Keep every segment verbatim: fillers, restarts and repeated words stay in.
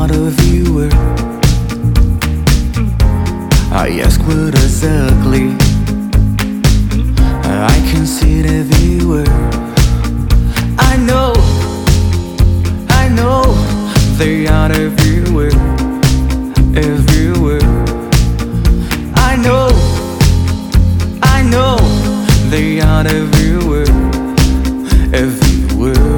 not a viewer. I ask what is ugly. I can see the viewer. I know, I know they are everywhere, everywhere. I know, I know they are everywhere, everywhere.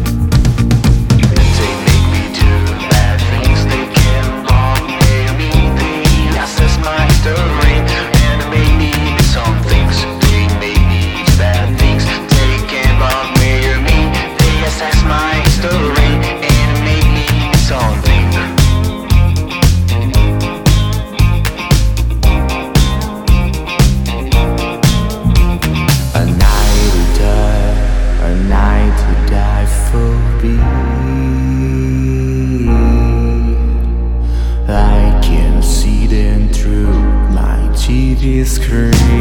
They make me do bad things. They can blackmail me. They assess my history and make me do some things. They make me do bad things. They can blackmail me. They assess my history and make me do something. A night to die, a night to die for me. I can see them through my T V screen.